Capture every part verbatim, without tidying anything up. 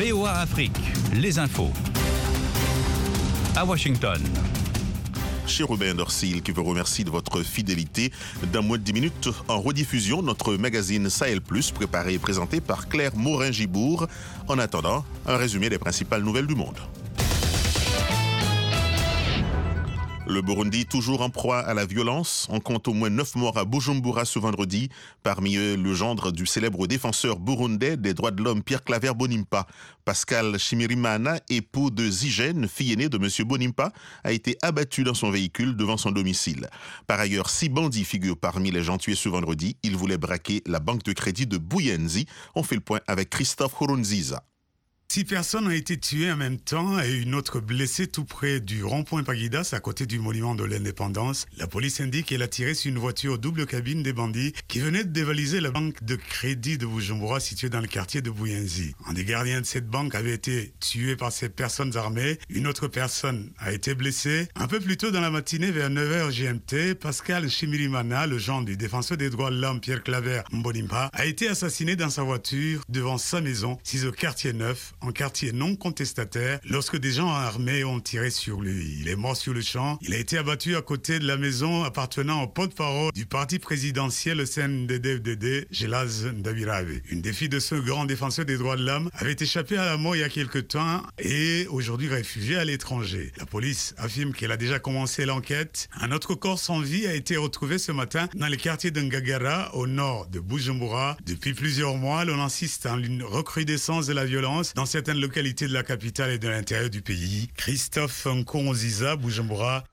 V O A Afrique, les infos. À Washington. Chez Robin Dorsil, qui vous remercie de votre fidélité. Dans moins de dix minutes, en rediffusion, notre magazine Sahel Plus, préparé et présenté par Claire Morin-Gibourg. En attendant, un résumé des principales nouvelles du monde. Le Burundi, toujours en proie à la violence. On compte au moins neuf morts à Bujumbura ce vendredi. Parmi eux, le gendre du célèbre défenseur burundais des droits de l'homme Pierre Claver Bonimpa. Pascal Chimirimana, époux de Zigène, fille aînée de M. Bonimpa, a été abattu dans son véhicule devant son domicile. Par ailleurs, six bandits figurent parmi les gens tués ce vendredi. Ils voulaient braquer la banque de crédit de Buyenzi. On fait le point avec Christophe Horunziza. Six personnes ont été tuées en même temps et une autre blessée tout près du rond-point Paguidas, à côté du monument de l'indépendance. La police indique qu'elle a tiré sur une voiture double cabine des bandits qui venaient de dévaliser la banque de crédit de Bujumbura située dans le quartier de Buyenzi. Un des gardiens de cette banque avait été tué par ces personnes armées. Une autre personne a été blessée. Un peu plus tôt dans la matinée, vers neuf heures G M T, Pascal Chimirimana, le gendre du défenseur des droits de l'homme Pierre Claver Mbonimpa, a été assassiné dans sa voiture devant sa maison, située au quartier neuf, en quartier non contestataire, lorsque des gens armés ont tiré sur lui. Il est mort sur le champ. Il a été abattu à côté de la maison appartenant au porte-parole du parti présidentiel, le C N D D F D D, Gelaz Ndabirabe. Une des filles de ce grand défenseur des droits de l'homme avait échappé à la mort il y a quelque temps et aujourd'hui réfugiée à l'étranger. La police affirme qu'elle a déjà commencé l'enquête. Un autre corps sans vie a été retrouvé ce matin dans le quartier de Ngagara, au nord de Bujumbura. Depuis plusieurs mois, l'on insiste en une recrudescence de la violence dans certaines localités de la capitale et de l'intérieur du pays. Christophe Nkonziza, Bujumbura.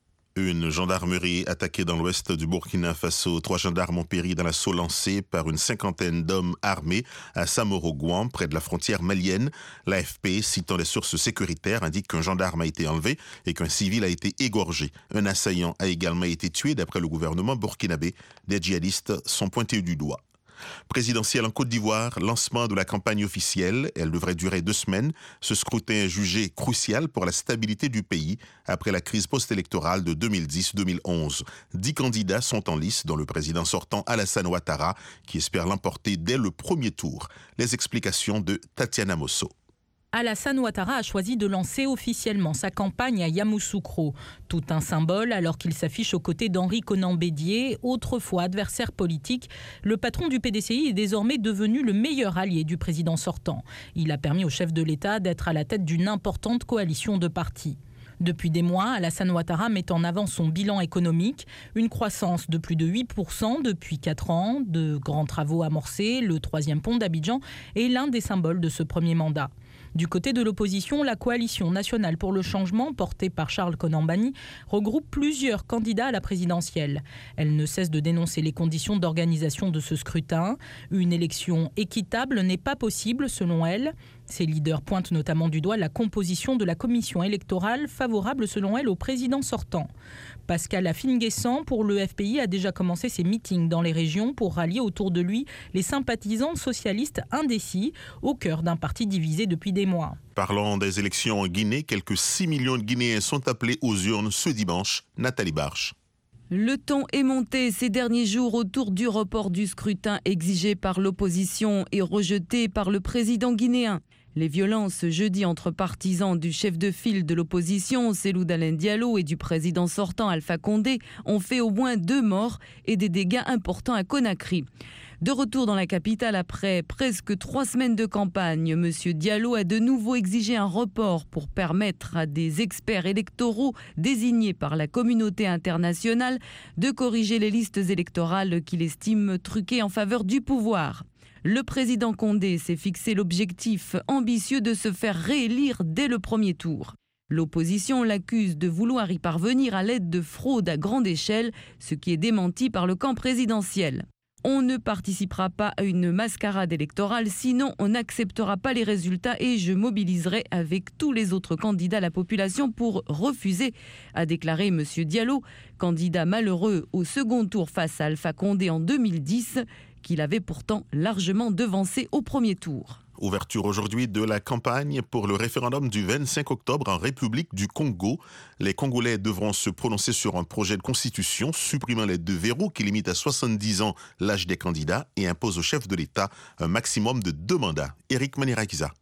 Une gendarmerie attaquée dans l'ouest du Burkina Faso. Trois gendarmes ont péri dans l'assaut lancé par une cinquantaine d'hommes armés à Samoro-Gouan, près de la frontière malienne. L'A F P, citant des sources sécuritaires, indique qu'un gendarme a été enlevé et qu'un civil a été égorgé. Un assaillant a également été tué d'après le gouvernement burkinabé. Des djihadistes sont pointés du doigt. Présidentielle en Côte d'Ivoire, lancement de la campagne officielle. Elle devrait durer deux semaines. Ce scrutin est jugé crucial pour la stabilité du pays après la crise post-électorale de deux mille dix deux mille onze. Dix candidats sont en lice, dont le président sortant Alassane Ouattara, qui espère l'emporter dès le premier tour. Les explications de Tatiana Mosso. Alassane Ouattara a choisi de lancer officiellement sa campagne à Yamoussoukro. Tout un symbole alors qu'il s'affiche aux côtés d'Henri Konan Bédié, autrefois adversaire politique. Le patron du P D C I est désormais devenu le meilleur allié du président sortant. Il a permis au chef de l'État d'être à la tête d'une importante coalition de partis. Depuis des mois, Alassane Ouattara met en avant son bilan économique, une croissance de plus de huit pour cent depuis quatre ans, de grands travaux amorcés, le troisième pont d'Abidjan est l'un des symboles de ce premier mandat. Du côté de l'opposition, la coalition nationale pour le changement, portée par Charles Konan-Banny, regroupe plusieurs candidats à la présidentielle. Elle ne cesse de dénoncer les conditions d'organisation de ce scrutin. Une élection équitable n'est pas possible, selon elle. Ses leaders pointent notamment du doigt la composition de la commission électorale, favorable selon elle au président sortant. Pascal Afine-Guessant, pour le F P I, a déjà commencé ses meetings dans les régions pour rallier autour de lui les sympathisants socialistes indécis, au cœur d'un parti divisé depuis des mois. Parlant des élections en Guinée, quelques six millions de Guinéens sont appelés aux urnes ce dimanche. Nathalie Barche. Le ton est monté ces derniers jours autour du report du scrutin exigé par l'opposition et rejeté par le président guinéen. Les violences jeudi entre partisans du chef de file de l'opposition, Cellou Dalein Diallo, et du président sortant, Alpha Condé, ont fait au moins deux morts et des dégâts importants à Conakry. De retour dans la capitale après presque trois semaines de campagne, M. Diallo a de nouveau exigé un report pour permettre à des experts électoraux désignés par la communauté internationale de corriger les listes électorales qu'il estime truquées en faveur du pouvoir. Le président Condé s'est fixé l'objectif ambitieux de se faire réélire dès le premier tour. L'opposition l'accuse de vouloir y parvenir à l'aide de fraudes à grande échelle, ce qui est démenti par le camp présidentiel. On ne participera pas à une mascarade électorale, sinon on n'acceptera pas les résultats et je mobiliserai avec tous les autres candidats la population pour refuser, a déclaré M. Diallo, candidat malheureux au second tour face à Alpha Condé en deux mille dix, qu'il avait pourtant largement devancé au premier tour. Ouverture aujourd'hui de la campagne pour le référendum du vingt-cinq octobre en République du Congo. Les Congolais devront se prononcer sur un projet de constitution supprimant les deux verrous qui limitent à soixante-dix ans l'âge des candidats et imposent au chef de l'État un maximum de deux mandats. Éric Manirakiza.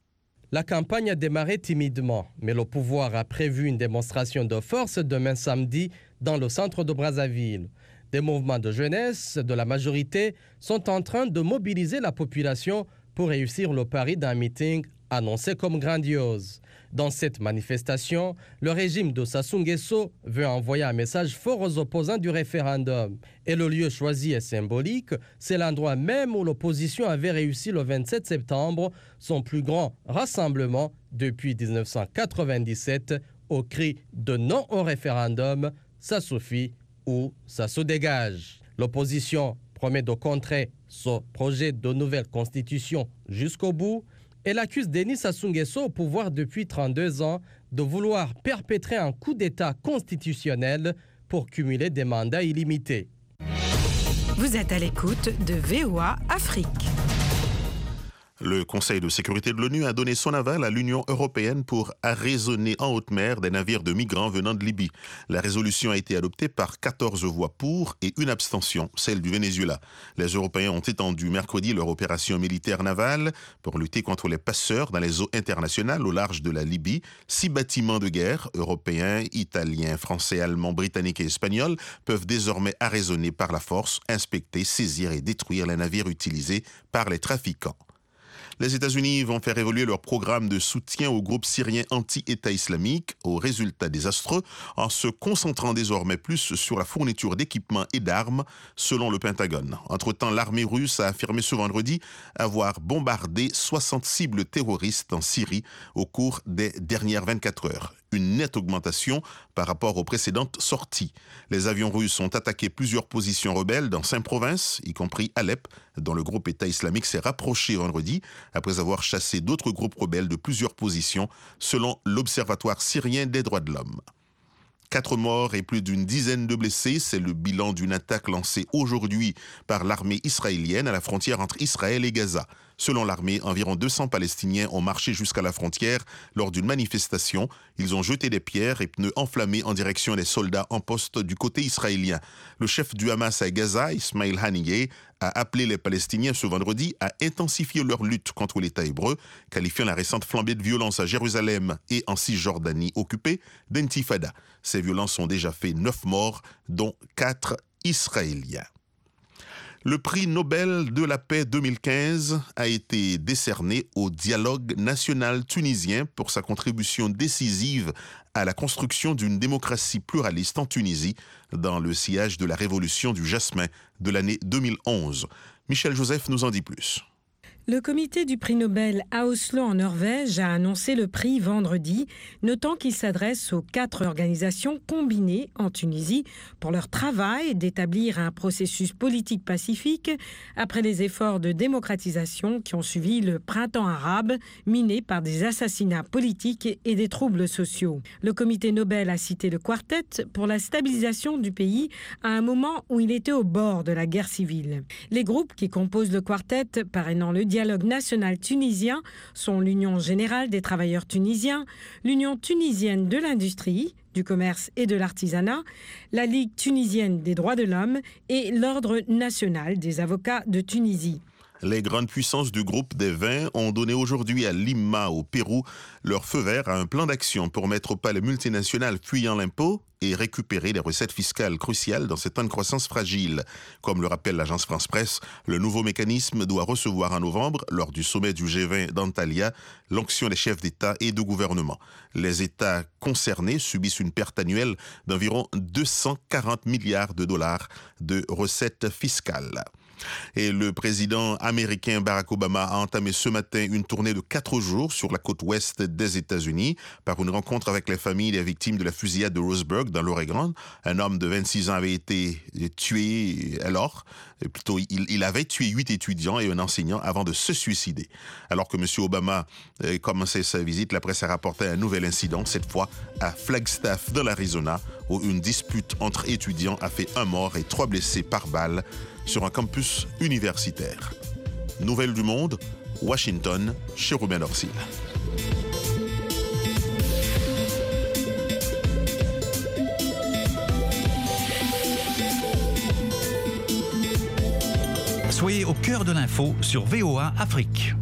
La campagne a démarré timidement, mais le pouvoir a prévu une démonstration de force demain samedi dans le centre de Brazzaville. Des mouvements de jeunesse de la majorité sont en train de mobiliser la population pour réussir le pari d'un meeting annoncé comme grandiose. Dans cette manifestation, le régime de Sassou Nguesso veut envoyer un message fort aux opposants du référendum. Et le lieu choisi est symbolique, c'est l'endroit même où l'opposition avait réussi le vingt-sept septembre son plus grand rassemblement depuis dix-neuf cent quatre-vingt-dix-sept au cri de non au référendum, ça suffit ou ça se dégage. L'opposition promet de contrer ce projet de nouvelle constitution jusqu'au bout. Elle accuse Denis Sassou Nguesso au pouvoir depuis trente-deux ans de vouloir perpétrer un coup d'État constitutionnel pour cumuler des mandats illimités. Vous êtes à l'écoute de V O A Afrique. Le Conseil de sécurité de l'ONU a donné son aval à l'Union européenne pour arraisonner en haute mer des navires de migrants venant de Libye. La résolution a été adoptée par quatorze voix pour et une abstention, celle du Venezuela. Les Européens ont étendu mercredi leur opération militaire navale pour lutter contre les passeurs dans les eaux internationales au large de la Libye. Six bâtiments de guerre, européens, italiens, français, allemands, britanniques et espagnols, peuvent désormais arraisonner par la force, inspecter, saisir et détruire les navires utilisés par les trafiquants. Les États-Unis vont faire évoluer leur programme de soutien au groupe syrien anti-État islamique, aux résultats désastreux, en se concentrant désormais plus sur la fourniture d'équipements et d'armes, selon le Pentagone. Entre-temps, l'armée russe a affirmé ce vendredi avoir bombardé soixante cibles terroristes en Syrie au cours des dernières vingt-quatre heures. Une nette augmentation par rapport aux précédentes sorties. Les avions russes ont attaqué plusieurs positions rebelles dans cinq provinces, y compris Alep, dont le groupe État islamique s'est rapproché vendredi, après avoir chassé d'autres groupes rebelles de plusieurs positions, selon l'Observatoire syrien des droits de l'homme. Quatre morts et plus d'une dizaine de blessés, c'est le bilan d'une attaque lancée aujourd'hui par l'armée israélienne à la frontière entre Israël et Gaza. Selon l'armée, environ deux cents Palestiniens ont marché jusqu'à la frontière lors d'une manifestation. Ils ont jeté des pierres et pneus enflammés en direction des soldats en poste du côté israélien. Le chef du Hamas à Gaza, Ismail Haniyeh, a appelé les Palestiniens ce vendredi à intensifier leur lutte contre l'État hébreu, qualifiant la récente flambée de violence à Jérusalem et en Cisjordanie occupée d'intifada. Ces violences ont déjà fait neuf morts, dont quatre Israéliens. Le prix Nobel de la paix deux mille quinze a été décerné au dialogue national tunisien pour sa contribution décisive à la construction d'une démocratie pluraliste en Tunisie dans le sillage de la révolution du jasmin de l'année deux mille onze. Michel Joseph nous en dit plus. Le comité du prix Nobel à Oslo en Norvège a annoncé le prix vendredi, notant qu'il s'adresse aux quatre organisations combinées en Tunisie pour leur travail d'établir un processus politique pacifique après les efforts de démocratisation qui ont suivi le printemps arabe miné par des assassinats politiques et des troubles sociaux. Le comité Nobel a cité le quartet pour la stabilisation du pays à un moment où il était au bord de la guerre civile. Les groupes qui composent le quartet parrainant le dialogue national tunisien sont l'Union générale des travailleurs tunisiens, l'Union tunisienne de l'industrie, du commerce et de l'artisanat, la Ligue tunisienne des droits de l'homme et l'Ordre national des avocats de Tunisie. Les grandes puissances du groupe des vingt ont donné aujourd'hui à Lima, au Pérou, leur feu vert à un plan d'action pour mettre au pas les multinationales fuyant l'impôt et récupérer les recettes fiscales cruciales dans ces temps de croissance fragile. Comme le rappelle l'agence France-Presse, le nouveau mécanisme doit recevoir en novembre, lors du sommet du G vingt d'Antalya, l'onction des chefs d'État et de gouvernement. Les États concernés subissent une perte annuelle d'environ deux cent quarante milliards de dollars de recettes fiscales. Et le président américain Barack Obama a entamé ce matin une tournée de quatre jours sur la côte ouest des États-Unis par une rencontre avec les familles des victimes de la fusillade de Roseburg dans l'Oregon. Un homme de vingt-six ans avait été tué alors, plutôt il, il avait tué huit étudiants et un enseignant avant de se suicider. Alors que M. Obama euh, commençait sa visite, la presse a rapporté un nouvel incident, cette fois à Flagstaff dans l'Arizona, où une dispute entre étudiants a fait un mort et trois blessés par balle sur un campus universitaire. Nouvelles du monde, Washington, chez Ruben Orsil. Soyez au cœur de l'info sur V O A Afrique.